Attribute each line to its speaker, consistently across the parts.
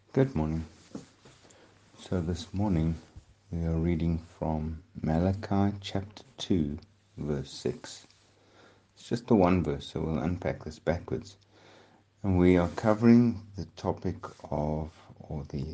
Speaker 1: Good morning. So this morning we are reading from Malachi chapter 2, verse 6. It's just the one verse, so we'll unpack this backwards. And we are covering the topic of, or the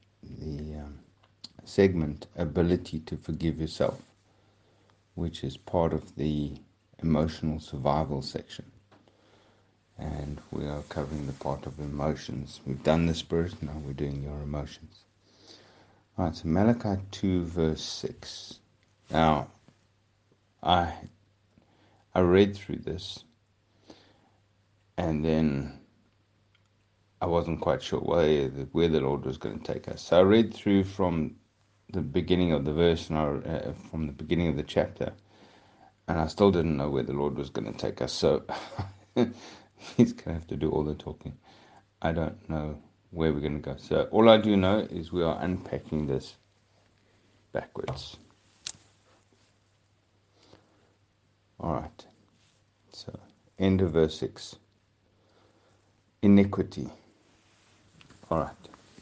Speaker 1: segment, ability to forgive yourself, which is part of the emotional survival section. And we are covering the part of emotions. We've done the spirit, now we're doing your emotions. Alright, so Malachi 2 verse 6. Now, I read through this, and then I wasn't quite sure where the Lord was going to take us. So I read through from the beginning of the verse, and from the beginning of the chapter, and I still didn't know where the Lord was going to take us. So He's going to have to do all the talking. I don't know where we're going to go. So all I do know is we are unpacking this backwards. Alright, so end of verse 6. Iniquity. Alright.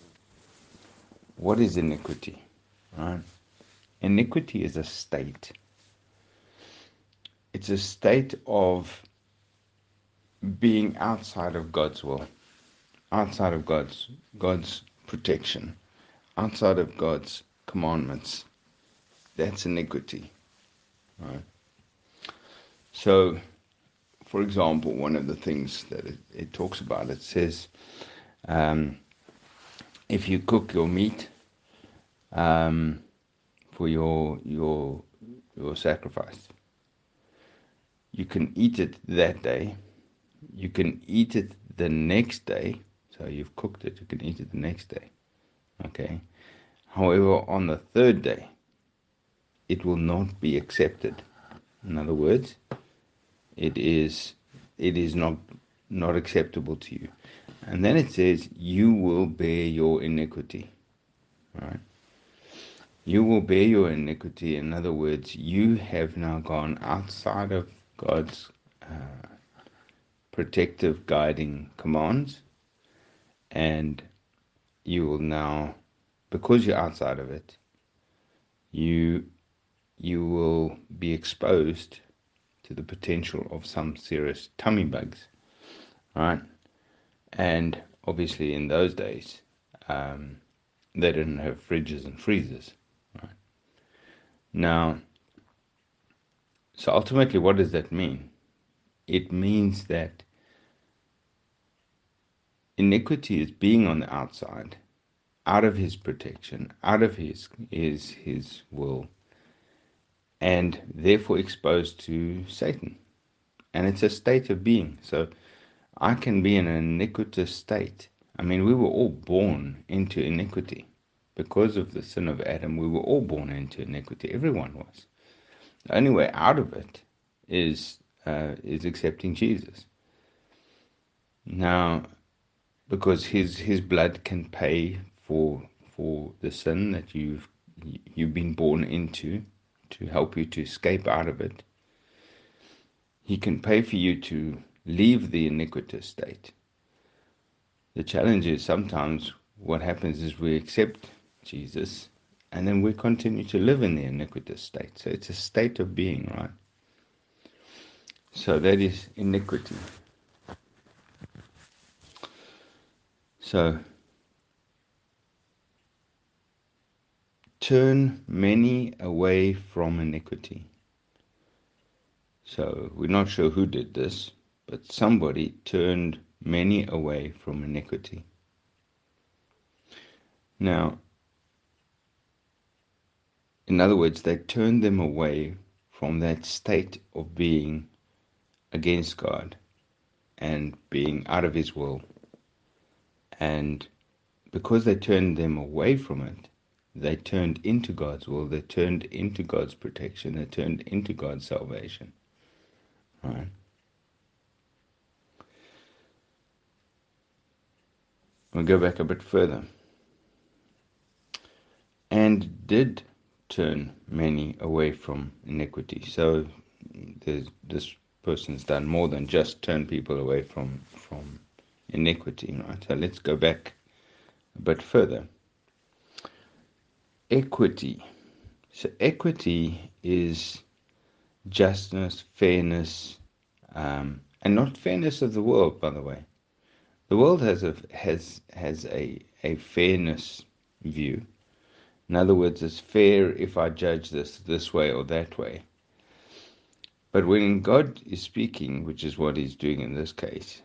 Speaker 1: What is iniquity? Right? Iniquity is a state. It's a state of being outside of God's will, outside of God's protection, outside of God's commandments. That's iniquity. Right? So, for example, one of the things that it talks about, it says, if you cook your meat for your sacrifice, you can eat it that day. You can eat it the next day. So you've cooked it, you can eat it the next day. Okay. However, on the third day, it will not be accepted. In other words, it is not acceptable to you. And then it says, you will bear your iniquity. Right? You will bear your iniquity. In other words, you have now gone outside of God's protective, guiding commands, and you will now, because you're outside of it, you will be exposed to the potential of some serious tummy bugs, right? And obviously in those days, they didn't have fridges and freezers, right? Now, so ultimately, what does that mean? It means that iniquity is being on the outside, out of His protection, out of His will, and therefore exposed to Satan. And it's a state of being. So I can be in an iniquitous state. I mean, we were all born into iniquity. Because of the sin of Adam, we were all born into iniquity. Everyone was. The only way out of it is accepting Jesus. Now, because his blood can pay for the sin that you've been born into, to help you to escape out of it. He can pay for you to leave the iniquitous state. The challenge is sometimes what happens is we accept Jesus and then we continue to live in the iniquitous state. So it's a state of being, right? So that is iniquity. So turn many away from iniquity. So we're not sure who did this, but somebody turned many away from iniquity. Now, in other words, they turned them away from that state of being against God and being out of His will. And because they turned them away from it, they turned into God's will, they turned into God's protection, they turned into God's salvation. Right? We'll go back a bit further. And did turn many away from iniquity. So this person's done more than just turn people away from iniquity. Right? So let's go back a bit further. Equity. So equity is justness, fairness, and not fairness of the world, by the way. The world has a fairness view. In other words, it's fair if I judge this way or that way. But when God is speaking, which is what He's doing in this case,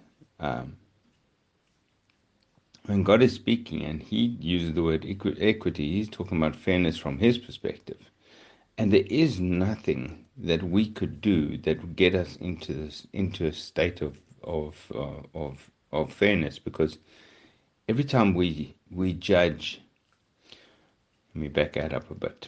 Speaker 1: when God is speaking and He uses the word equity, He's talking about fairness from His perspective. And there is nothing that we could do that would get us into a state of fairness, because every time we judge, let me back that up a bit.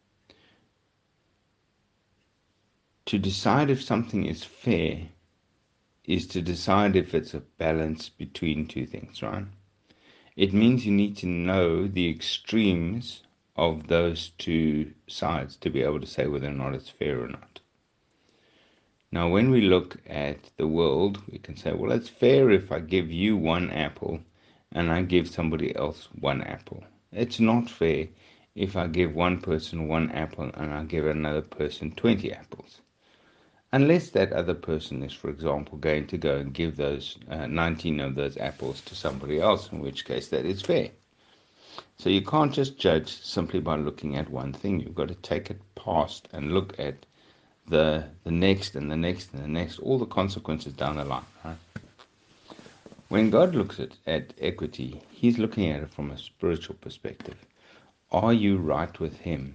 Speaker 1: To decide if something is fair is to decide if it's a balance between two things, right? It means you need to know the extremes of those two sides to be able to say whether or not it's fair or not. Now, when we look at the world, we can say, well, it's fair if I give you one apple and I give somebody else one apple. It's not fair if I give one person one apple and I give another person 20 apples. Unless that other person is, for example, going to go and give those 19 of those apples to somebody else, in which case that is fair. So you can't just judge simply by looking at one thing. You've got to take it past and look at the next and the next and the next, all the consequences down the line. Right? When God looks at equity, He's looking at it from a spiritual perspective. Are you right with Him?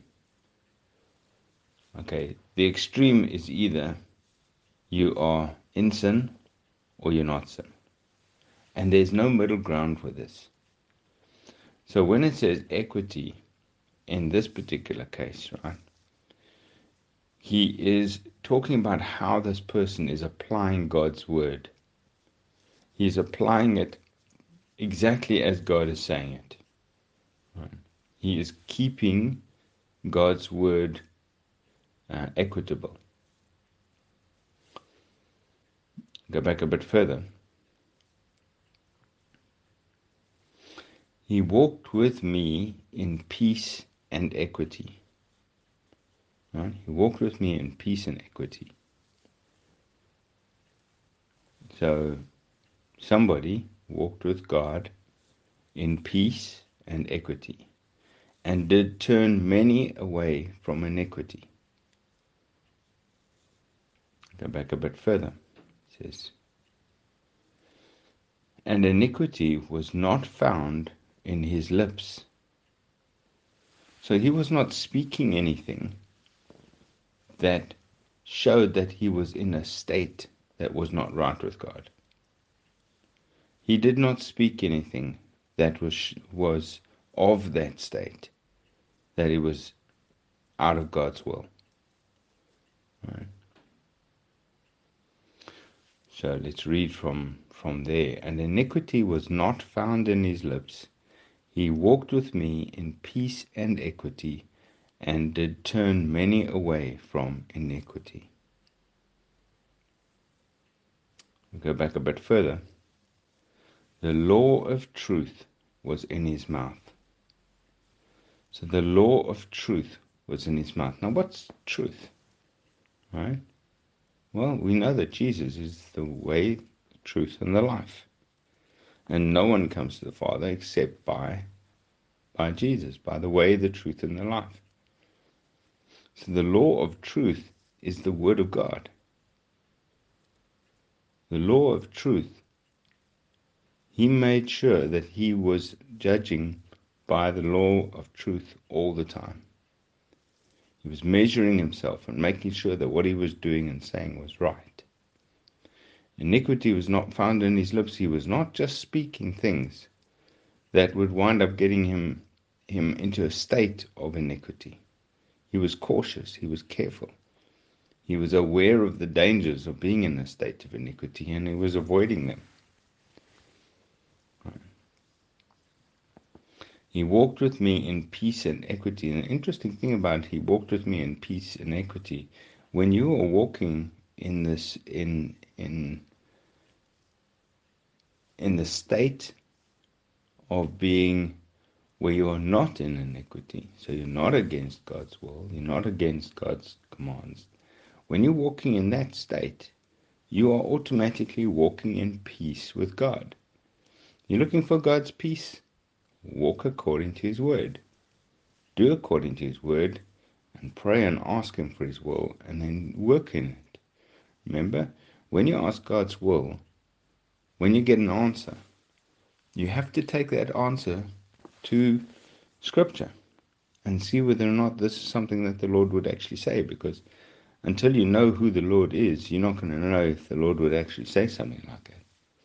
Speaker 1: Okay, the extreme is either you are in sin or you're not sin. And there's no middle ground for this. So when it says equity, in this particular case, right, He is talking about how this person is applying God's word. He's applying it exactly as God is saying it. Right? He is keeping God's word equitable. Go back a bit further. He walked with me in peace and equity. Right? He walked with me in peace and equity. So somebody walked with God in peace and equity, and did turn many away from iniquity. Go back a bit further. It says, and iniquity was not found in his lips. So he was not speaking anything that showed that he was in a state that was not right with God. He did not speak anything that was of that state, that he was out of God's will. Right? So let's read from there. And iniquity was not found in his lips. He walked with me in peace and equity, and did turn many away from iniquity. We'll go back a bit further. The law of truth was in his mouth. So the law of truth was in his mouth. Now what's truth? Right? Well, we know that Jesus is the way, the truth, and the life. And no one comes to the Father except by Jesus, by the way, the truth, and the life. So the law of truth is the Word of God. The law of truth, He made sure that He was judging by the law of truth all the time. He was measuring Himself and making sure that what He was doing and saying was right. Iniquity was not found in His lips. He was not just speaking things that would wind up getting him into a state of iniquity. He was cautious. He was careful. He was aware of the dangers of being in a state of iniquity, and he was avoiding them. He walked with me in peace and equity. And the interesting thing about he walked with me in peace and equity, when you are walking in this in the state of being where you are not in iniquity. So you're not against God's will, you're not against God's commands. When you're walking in that state, you are automatically walking in peace with God. You're looking for God's peace? Walk according to His word. Do according to His word and pray and ask Him for His will and then work in it. Remember, when you ask God's will, when you get an answer, you have to take that answer to Scripture and see whether or not this is something that the Lord would actually say, because until you know who the Lord is, you're not going to know if the Lord would actually say something like that.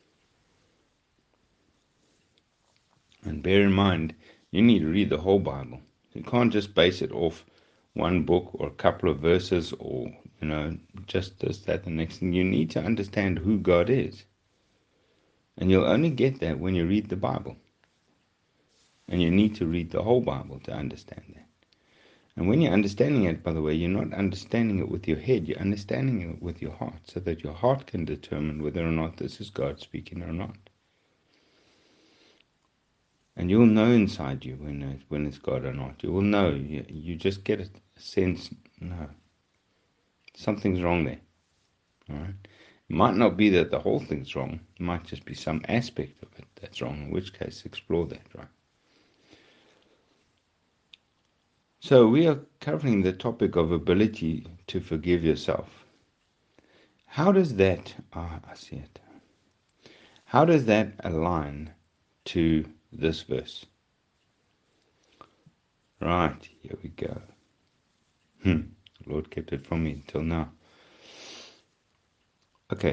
Speaker 1: And bear in mind, you need to read the whole Bible. You can't just base it off one book or a couple of verses or, just this, that, the next thing. You need to understand who God is. And you'll only get that when you read the Bible. And you need to read the whole Bible to understand that. And when you're understanding it, by the way, you're not understanding it with your head, you're understanding it with your heart, so that your heart can determine whether or not this is God speaking or not. And you'll know inside you when it's God or not. You will know. You just get a sense, no, something's wrong there. All right? It might not be that the whole thing's wrong. It might just be some aspect of it that's wrong, in which case explore that, right? So we are covering the topic of ability to forgive yourself. How does that, I see it. How does that align to this verse? Right, here we go. The Lord kept it from me until now. Okay.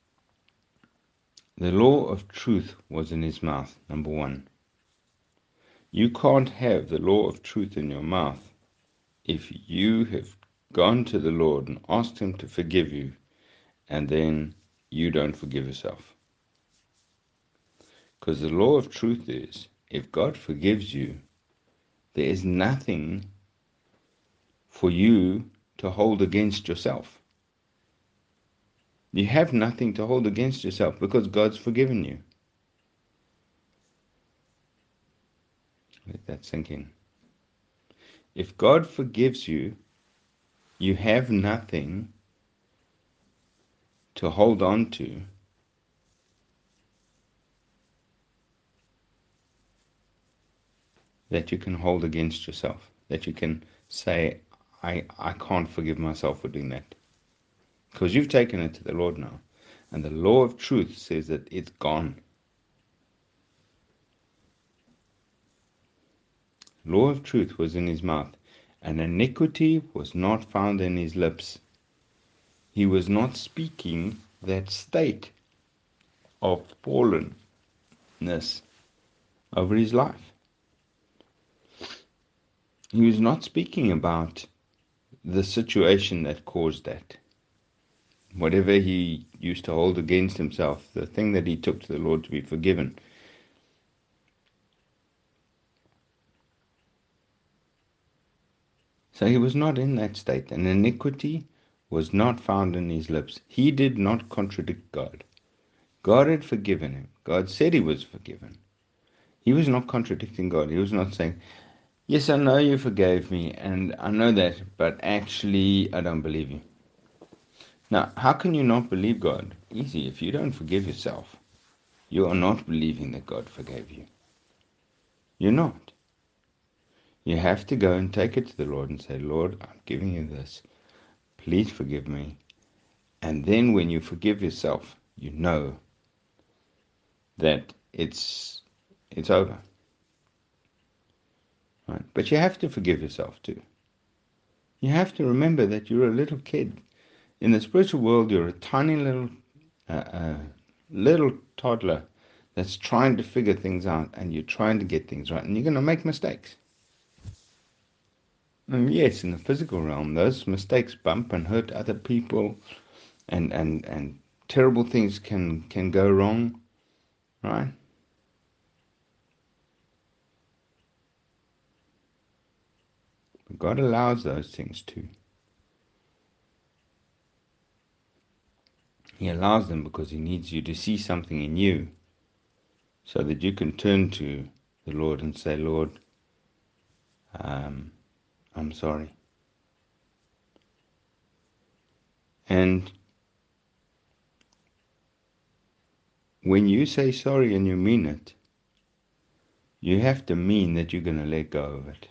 Speaker 1: The law of truth was in his mouth, number one. You can't have the law of truth in your mouth if you have gone to the Lord and asked Him to forgive you, and then you don't forgive yourself. Because the law of truth is, if God forgives you, there is nothing for you to hold against yourself. You have nothing to hold against yourself because God's forgiven you. Let that sink in. If God forgives you, you have nothing to hold on to that you can hold against yourself, that you can say, I can't forgive myself for doing that. Because you've taken it to the Lord now. And the law of truth says that it's gone. Law of truth was in his mouth, and iniquity was not found in his lips. He was not speaking that state of fallenness over his life. He was not speaking about the situation that caused that. Whatever he used to hold against himself, the thing that he took to the Lord to be forgiven. So he was not in that state, and iniquity was not found in his lips. He did not contradict God. God had forgiven him. God said he was forgiven. He was not contradicting God. He was not saying, yes, I know you forgave me, and I know that, but actually I don't believe you. Now, how can you not believe God? Easy. If you don't forgive yourself, you are not believing that God forgave you. You're not. You have to go and take it to the Lord and say, Lord, I'm giving you this. Please forgive me. And then when you forgive yourself, you know that it's over. Right? But you have to forgive yourself too. You have to remember that you're a little kid. In the spiritual world, you're a tiny little toddler that's trying to figure things out, and you're trying to get things right, and you're going to make mistakes. And yes, in the physical realm, those mistakes bump and hurt other people, and terrible things can go wrong, right? But God allows those things too. He allows them because He needs you to see something in you, so that you can turn to the Lord and say, Lord, I'm sorry. And when you say sorry and you mean it, you have to mean that you're going to let go of it.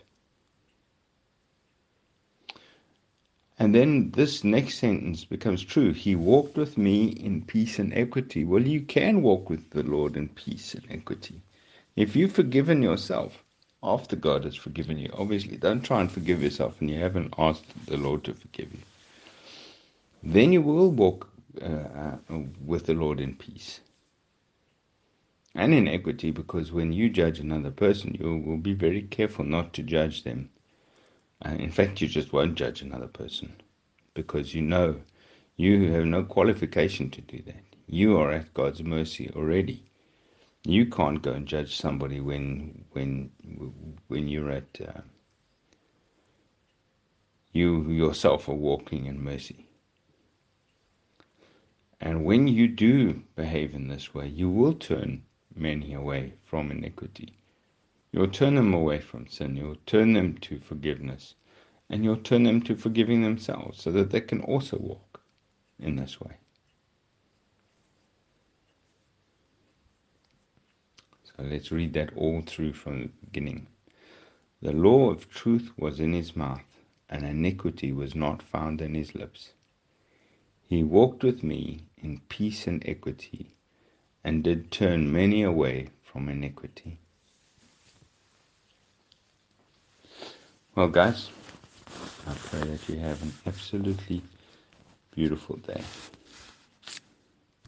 Speaker 1: And then this next sentence becomes true. He walked with me in peace and equity. Well, you can walk with the Lord in peace and equity. If you've forgiven yourself after God has forgiven you, obviously, don't try and forgive yourself and you haven't asked the Lord to forgive you. Then you will walk with the Lord in peace and in equity, because when you judge another person, you will be very careful not to judge them. In fact, you just won't judge another person, because you know you have no qualification to do that. You are at God's mercy already. You can't go and judge somebody when you're at you yourself are walking in mercy. And when you do behave in this way, you will turn many away from iniquity. You'll turn them away from sin. You'll turn them to forgiveness. And you'll turn them to forgiving themselves so that they can also walk in this way. So let's read that all through from the beginning. The law of truth was in his mouth, and iniquity was not found in his lips. He walked with me in peace and equity, and did turn many away from iniquity. Well, guys, I pray that you have an absolutely beautiful day.